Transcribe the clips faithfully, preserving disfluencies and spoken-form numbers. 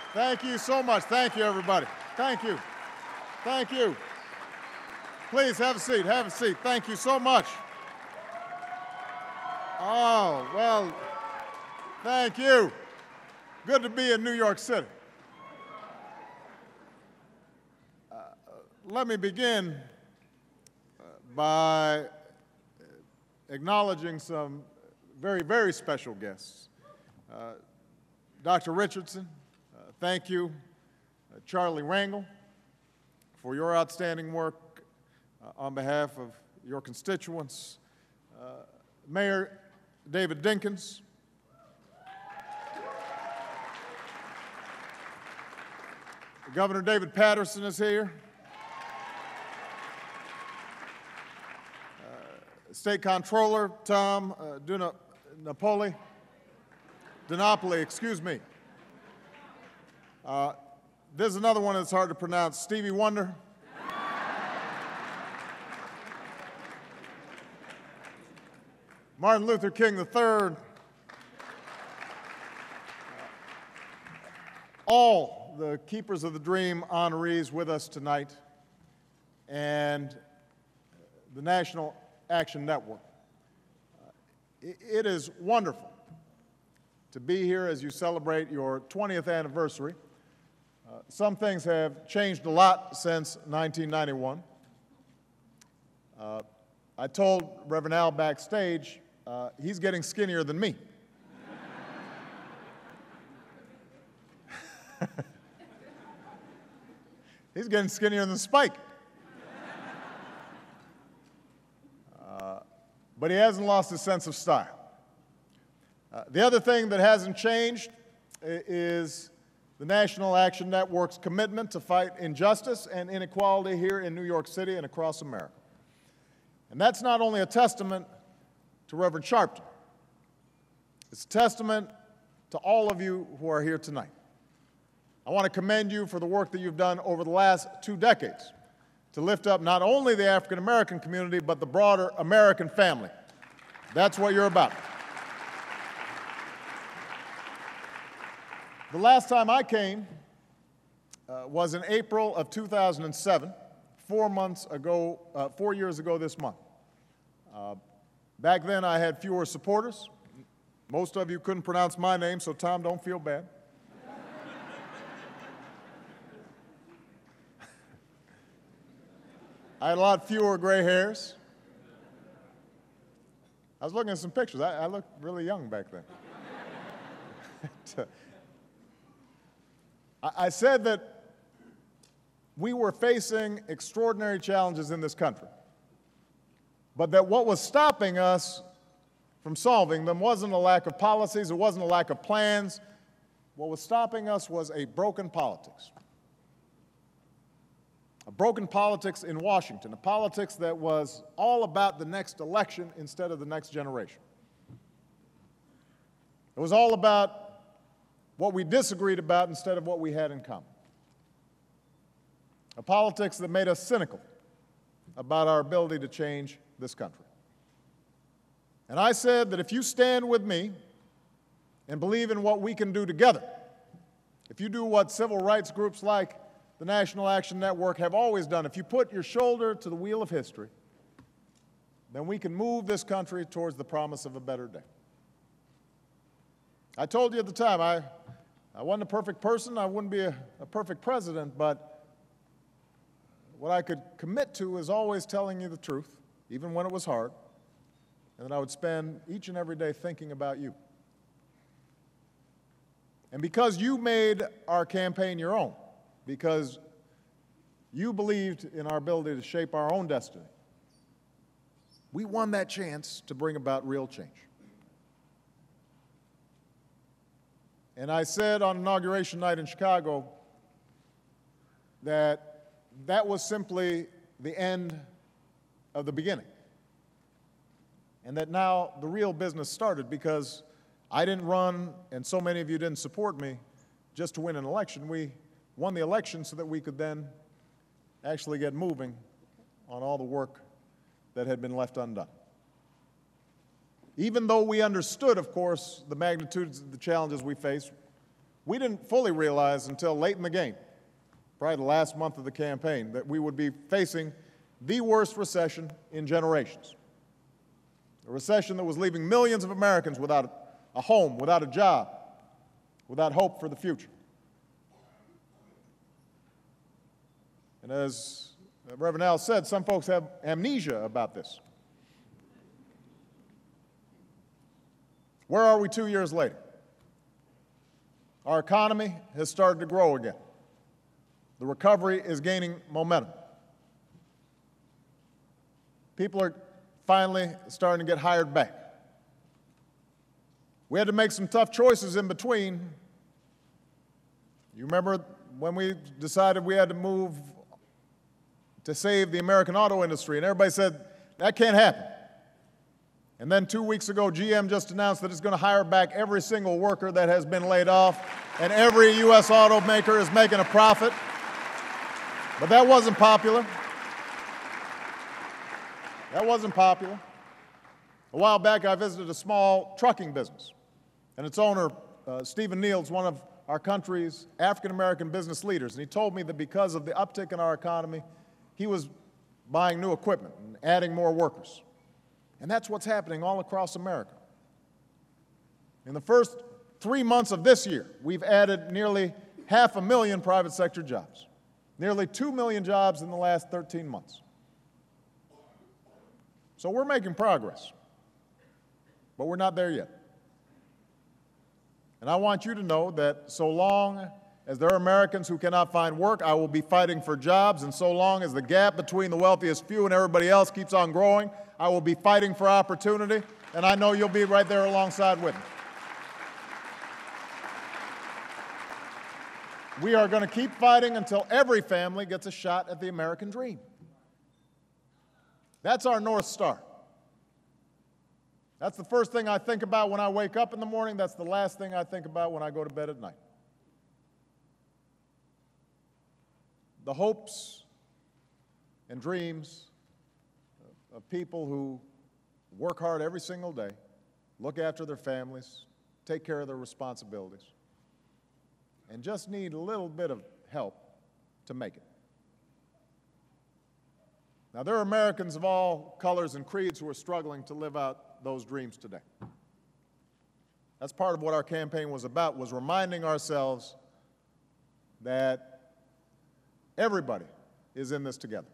Thank you so much. Thank you, everybody. Thank you. Thank you. Please have a seat. Have a seat. Thank you so much. Oh, well, thank you. Good to be in New York City. Uh, let me begin uh, by acknowledging some very, very special guests. Uh, Doctor Richardson, uh, thank you. Uh, Charlie Rangel, for your outstanding work uh, on behalf of your constituents. Uh, Mayor David Dinkins, Governor David Paterson is here. Uh, State Comptroller Tom uh, Duna, Napoli, DiNapoli, excuse me. Uh, this is another one that's hard to pronounce, Stevie Wonder. Martin Luther King the third. All the Keepers of the Dream honorees with us tonight, and the National Action Network. Uh, it is wonderful to be here as you celebrate your twentieth anniversary. Uh, some things have changed a lot since nineteen ninety-one. Uh, I told Reverend Al backstage, uh, he's getting skinnier than me. He's getting skinnier than Spike. Uh, but he hasn't lost his sense of style. Uh, the other thing that hasn't changed is the National Action Network's commitment to fight injustice and inequality here in New York City and across America. And that's not only a testament to Reverend Sharpton, it's a testament to all of you who are here tonight. I want to commend you for the work that you've done over the last two decades to lift up not only the African American community, but the broader American family. That's what you're about. The last time I came uh, was in April of two thousand seven, four months ago, uh, four years ago this month. Uh, back then I had fewer supporters. Most of you couldn't pronounce my name, so Tom, don't feel bad. I had a lot fewer gray hairs. I was looking at some pictures. I, I looked really young back then. I, I said that we were facing extraordinary challenges in this country, but that what was stopping us from solving them wasn't a lack of policies, it wasn't a lack of plans. What was stopping us was a broken politics. A broken politics in Washington, a politics that was all about the next election instead of the next generation. It was all about what we disagreed about instead of what we had in common. A politics that made us cynical about our ability to change this country. And I said that if you stand with me and believe in what we can do together, if you do what civil rights groups like the National Action Network have always done, if you put your shoulder to the wheel of history, then we can move this country towards the promise of a better day. I told you at the time, I, I wasn't a perfect person, I wouldn't be a, a perfect president, but what I could commit to is always telling you the truth, even when it was hard, and that I would spend each and every day thinking about you. And because you made our campaign your own, because you believed in our ability to shape our own destiny, we won that chance to bring about real change. And I said on inauguration night in Chicago that that was simply the end of the beginning, and that now the real business started, because I didn't run, and so many of you didn't support me just to win an election. We won the election so that we could then actually get moving on all the work that had been left undone. Even though we understood, of course, the magnitudes of the challenges we faced, We didn't fully realize until late in the game, probably the last month of the campaign, that we would be facing the worst recession in generations. A recession that was leaving millions of Americans without a home, without a job, without hope for the future. And as Reverend Al said, some folks have amnesia about this. Where are we two years later? Our economy has started to grow again. The recovery is gaining momentum. People are finally starting to get hired back. We had to make some tough choices in between. You remember when we decided we had to move to save the American auto industry, and everybody said, that can't happen. And then two weeks ago, G M just announced that it's going to hire back every single worker that has been laid off, and every U S automaker is making a profit. But that wasn't popular. That wasn't popular. A while back, I visited a small trucking business, and its owner, uh, Stephen Neal, is one of our country's African-American business leaders, and he told me that because of the uptick in our economy, he was buying new equipment and adding more workers. And that's what's happening all across America. In the first three months of this year, we've added nearly half a million private sector jobs, nearly two million jobs in the last thirteen months. So we're making progress, but we're not there yet. And I want you to know that so long as there are Americans who cannot find work, I will be fighting for jobs, and so long as the gap between the wealthiest few and everybody else keeps on growing, I will be fighting for opportunity, and I know you'll be right there alongside with me. We are going to keep fighting until every family gets a shot at the American dream. That's our North Star. That's the first thing I think about when I wake up in the morning. That's the last thing I think about when I go to bed at night. The hopes and dreams of people who work hard every single day, look after their families, take care of their responsibilities, and just need a little bit of help to make it. Now, there are Americans of all colors and creeds who are struggling to live out those dreams today. That's part of what our campaign was about, was reminding ourselves that everybody is in this together.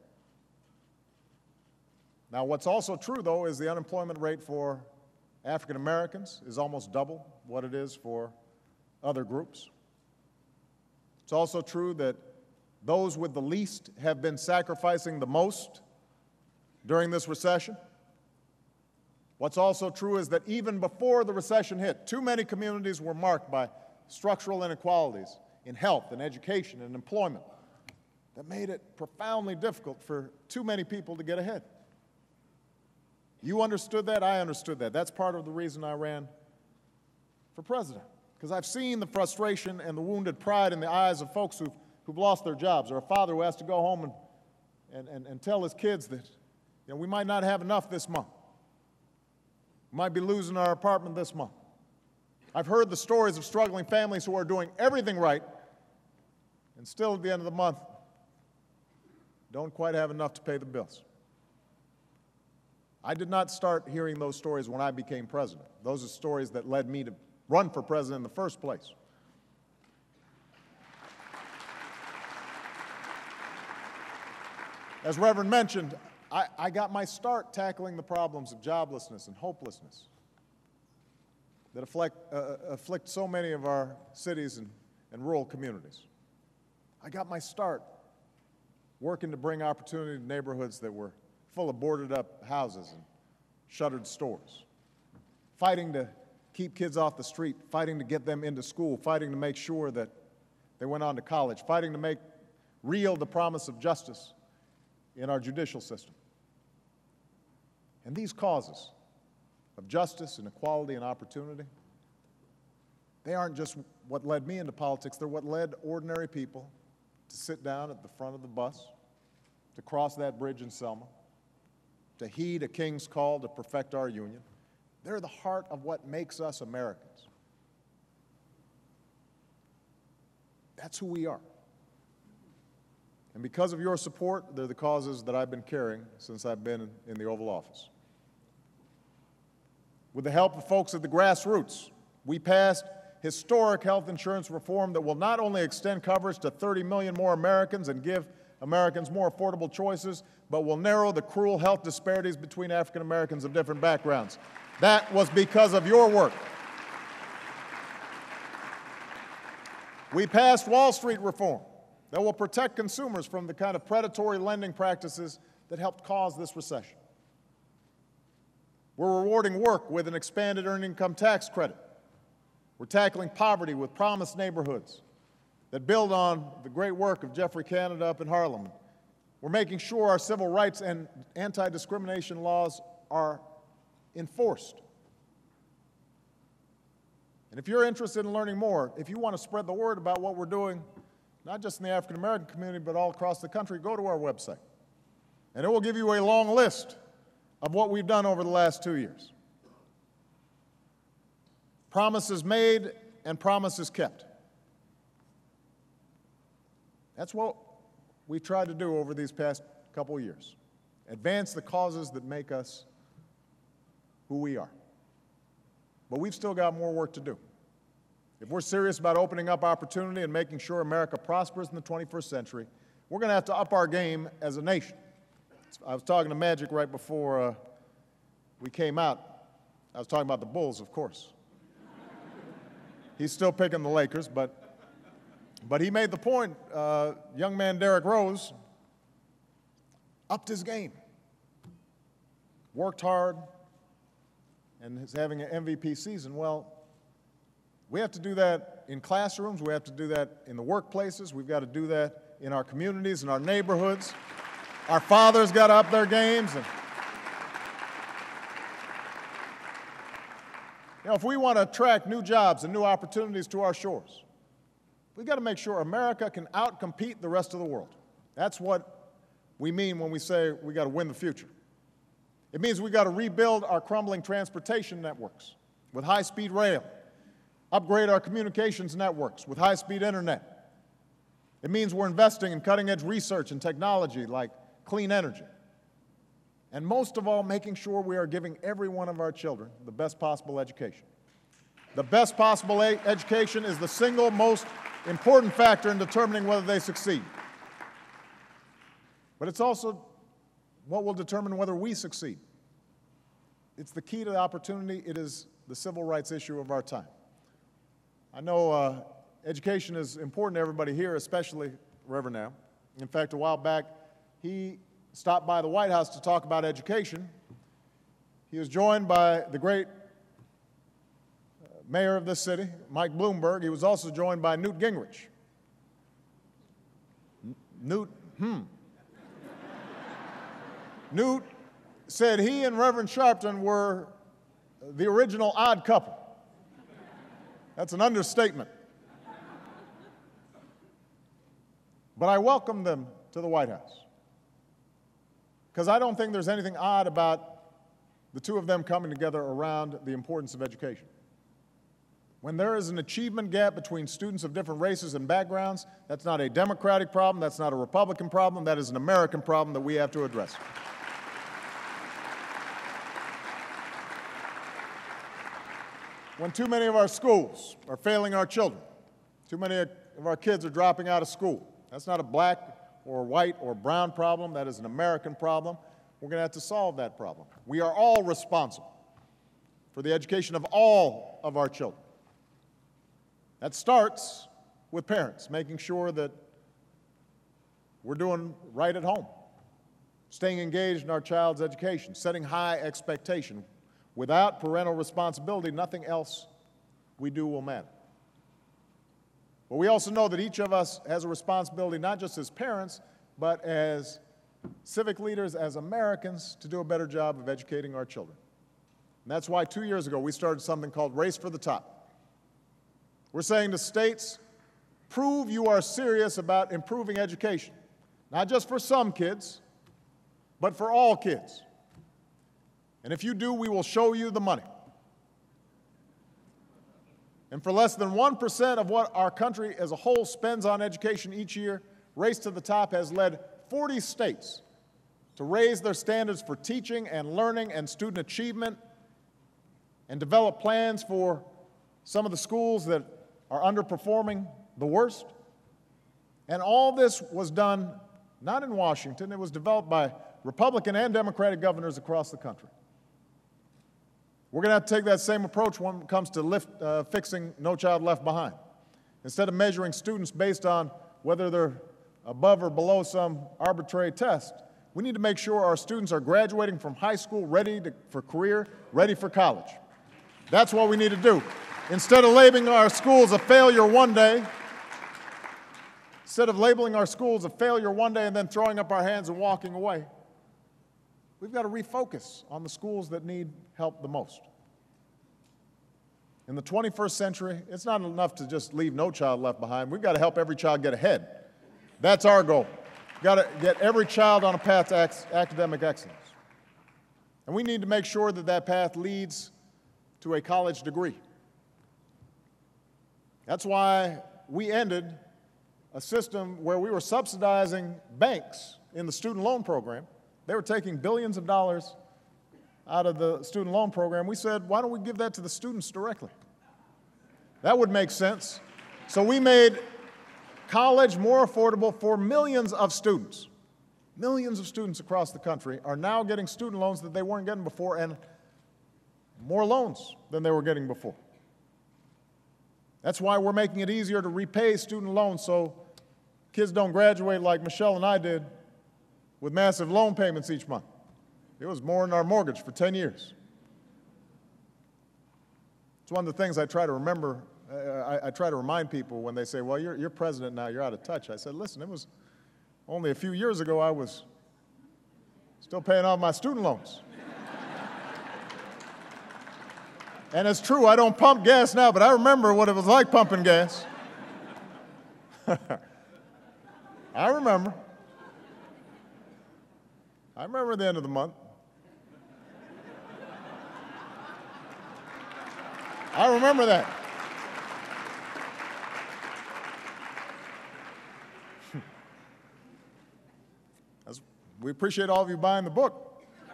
Now, what's also true, though, is the unemployment rate for African Americans is almost double what it is for other groups. It's also true that those with the least have been sacrificing the most during this recession. What's also true is that even before the recession hit, too many communities were marked by structural inequalities in health and education and employment that made it profoundly difficult for too many people to get ahead. You understood that, I understood that. That's part of the reason I ran for president, because I've seen the frustration and the wounded pride in the eyes of folks who've, who've lost their jobs, or a father who has to go home and, and, and, and tell his kids that, you know, we might not have enough this month. We might be losing our apartment this month. I've heard the stories of struggling families who are doing everything right and still at the end of the month don't quite have enough to pay the bills. I did not start hearing those stories when I became president. Those are stories that led me to run for president in the first place. As Reverend mentioned, I, I got my start tackling the problems of joblessness and hopelessness that afflict, uh, afflict so many of our cities and, and rural communities. I got my start working to bring opportunity to neighborhoods that were full of boarded up houses and shuttered stores, fighting to keep kids off the street, fighting to get them into school, fighting to make sure that they went on to college, fighting to make real the promise of justice in our judicial system. And these causes of justice and equality and opportunity, they aren't just what led me into politics, they're what led ordinary people to sit down at the front of the bus, to cross that bridge in Selma, to heed a king's call to perfect our union. They're the heart of what makes us Americans. That's who we are. And because of your support, they're the causes that I've been carrying since I've been in the Oval Office. With the help of folks at the grassroots, we passed historic health insurance reform that will not only extend coverage to thirty million more Americans and give Americans more affordable choices, but will narrow the cruel health disparities between African Americans of different backgrounds. That was because of your work. We passed Wall Street reform that will protect consumers from the kind of predatory lending practices that helped cause this recession. We're rewarding work with an expanded earned income tax credit. We're tackling poverty with promised neighborhoods that build on the great work of Jeffrey Canada up in Harlem. We're making sure our civil rights and anti-discrimination laws are enforced. And if you're interested in learning more, if you want to spread the word about what we're doing, not just in the African American community, but all across the country, go to our website. And it will give you a long list of what we've done over the last two years. Promises made and promises kept. That's what we tried to do over these past couple of years. Advance the causes that make us who we are. But we've still got more work to do. If we're serious about opening up opportunity and making sure America prospers in the twenty-first century, we're going to have to up our game as a nation. I was talking to Magic right before uh, we came out. I was talking about the Bulls, of course. He's still picking the Lakers, but, but he made the point, uh, young man Derrick Rose upped his game, worked hard, and is having an M V P season. Well, we have to do that in classrooms. We have to do that in the workplaces. We've got to do that in our communities, in our neighborhoods. Our fathers got to up their games. And, you know, if we want to attract new jobs and new opportunities to our shores, we've got to make sure America can outcompete the rest of the world. That's what we mean when we say we got to win the future. It means we've got to rebuild our crumbling transportation networks with high-speed rail, upgrade our communications networks with high-speed internet. It means we're investing in cutting-edge research and technology like clean energy. And most of all, making sure we are giving every one of our children the best possible education. The best possible education is the single most important factor in determining whether they succeed. But it's also what will determine whether we succeed. It's the key to the opportunity. It is the civil rights issue of our time. I know uh, education is important to everybody here, especially Reverend Now. In fact, a while back, he stopped by the White House to talk about education. He was joined by the great uh, mayor of this city, Mike Bloomberg. He was also joined by Newt Gingrich. N- Newt, hmm. Newt said he and Reverend Sharpton were the original odd couple. That's an understatement. But I welcome them to the White House because I don't think there's anything odd about the two of them coming together around the importance of education. When there is an achievement gap between students of different races and backgrounds, that's not a Democratic problem, that's not a Republican problem, that is an American problem that we have to address. When too many of our schools are failing our children, too many of our kids are dropping out of school, that's not a black or white or brown problem, that is an American problem. We're going to have to solve that problem. We are all responsible for the education of all of our children. That starts with parents, making sure that we're doing right at home, staying engaged in our child's education, setting high expectation. Without parental responsibility, nothing else we do will matter. But we also know that each of us has a responsibility, not just as parents, but as civic leaders, as Americans, to do a better job of educating our children. And that's why two years ago we started something called Race for the Top. We're saying to states, prove you are serious about improving education, not just for some kids, but for all kids. And if you do, we will show you the money. And for less than one percent of what our country as a whole spends on education each year, Race to the Top has led forty states to raise their standards for teaching and learning and student achievement and develop plans for some of the schools that are underperforming the worst. And all this was done not in Washington. It was developed by Republican and Democratic governors across the country. We're going to have to take that same approach when it comes to lift, uh, fixing No Child Left Behind. Instead of measuring students based on whether they're above or below some arbitrary test, we need to make sure our students are graduating from high school ready to, for career, ready for college. That's what we need to do. Instead of labeling our schools a failure one day, instead of labeling our schools a failure one day and then throwing up our hands and walking away, we've got to refocus on the schools that need help the most. In the twenty-first century, it's not enough to just leave no child left behind. We've got to help every child get ahead. That's our goal. We've got to get every child on a path to academic excellence. And we need to make sure that that path leads to a college degree. That's why we ended a system where we were subsidizing banks in the student loan program. They were taking billions of dollars out of the student loan program. We said, why don't we give that to the students directly? That would make sense. So we made college more affordable for millions of students. Millions of students across the country are now getting student loans that they weren't getting before, and more loans than they were getting before. That's why we're making it easier to repay student loans so kids don't graduate like Michelle and I did with massive loan payments each month. It was more than our mortgage for ten years. It's one of the things I try to remember, uh, I, I try to remind people when they say, well, you're, you're president now, you're out of touch. I said, listen, it was only a few years ago I was still paying off my student loans. And it's true, I don't pump gas now, but I remember what it was like pumping gas. I remember. I remember the end of the month. I remember that. We appreciate all of you buying the book.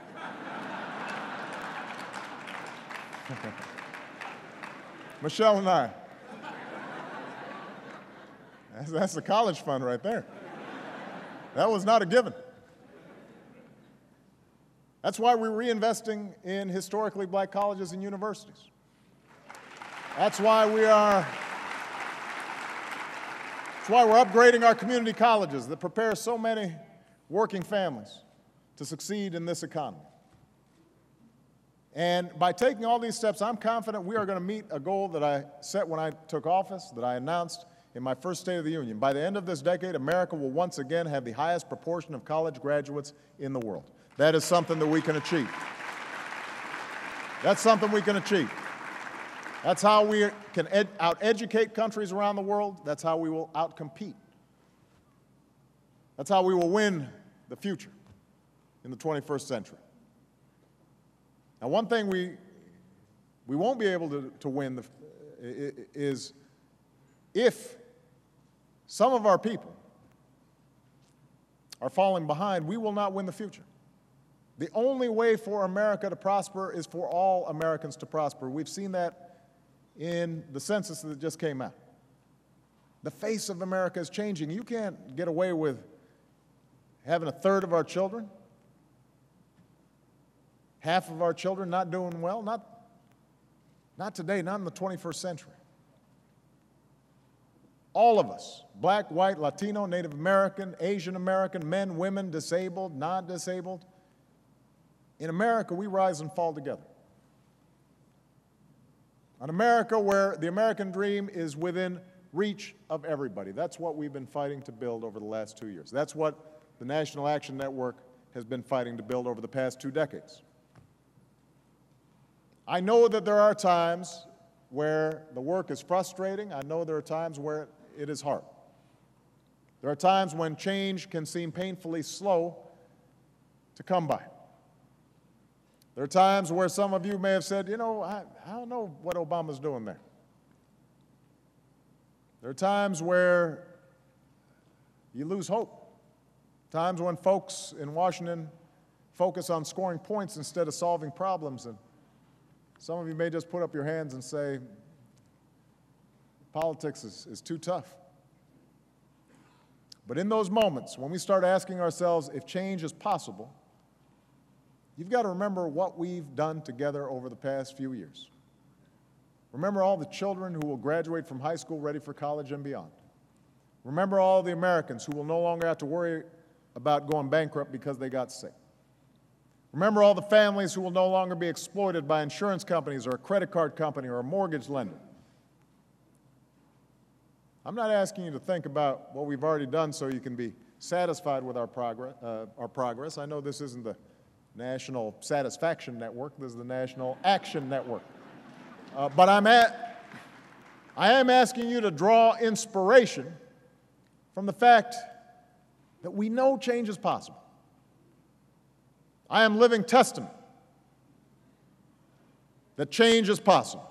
Michelle and I. That's, that's the college fund right there. That was not a given. That's why we're reinvesting in historically black colleges and universities. That's why we are, that's why we're upgrading our community colleges that prepare so many working families to succeed in this economy. And by taking all these steps, I'm confident we are going to meet a goal that I set when I took office, that I announced in my first State of the Union. By the end of this decade, America will once again have the highest proportion of college graduates in the world. That is something that we can achieve. That's something we can achieve. That's how we can ed- out-educate countries around the world. That's how we will out-compete. That's how we will win the future in the twenty-first century. Now, one thing we, we won't be able to, to win the, is if some of our people are falling behind, we will not win the future. The only way for America to prosper is for all Americans to prosper. We've seen that in the census that just came out. The face of America is changing. You can't get away with having a third of our children, half of our children not doing well. Not, not today, not in the twenty-first century. All of us, black, white, Latino, Native American, Asian American, men, women, disabled, non-disabled, in America, we rise and fall together. An America where the American dream is within reach of everybody. That's what we've been fighting to build over the last two years. That's what the National Action Network has been fighting to build over the past two decades. I know that there are times where the work is frustrating. I know there are times where it is hard. There are times when change can seem painfully slow to come by. There are times where some of you may have said, you know, I, I don't know what Obama's doing there. There are times where you lose hope, times when folks in Washington focus on scoring points instead of solving problems. And some of you may just put up your hands and say, politics is, is too tough. But in those moments, when we start asking ourselves if change is possible, you've got to remember what we've done together over the past few years. Remember all the children who will graduate from high school ready for college and beyond. Remember all the Americans who will no longer have to worry about going bankrupt because they got sick. Remember all the families who will no longer be exploited by insurance companies or a credit card company or a mortgage lender. I'm not asking you to think about what we've already done so you can be satisfied with our progress. Uh, our progress. I know this isn't the National Satisfaction Network. This is the National Action Network. Uh, but I'm at, I am asking you to draw inspiration from the fact that we know change is possible. I am living testament that change is possible.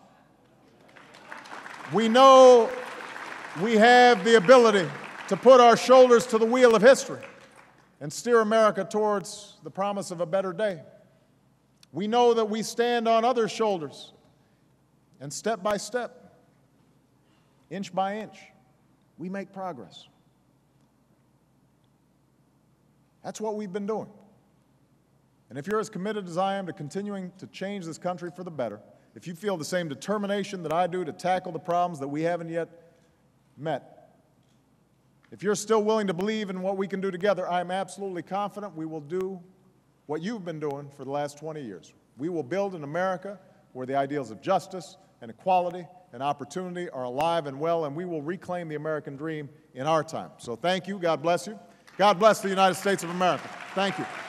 We know we have the ability to put our shoulders to the wheel of history and steer America towards the promise of a better day. We know that we stand on others' shoulders, and step by step, inch by inch, we make progress. That's what we've been doing. And if you're as committed as I am to continuing to change this country for the better, if you feel the same determination that I do to tackle the problems that we haven't yet met, if you're still willing to believe in what we can do together, I'm absolutely confident we will do what you've been doing for the last twenty years. We will build an America where the ideals of justice and equality and opportunity are alive and well, and we will reclaim the American dream in our time. So thank you. God bless you. God bless the United States of America. Thank you.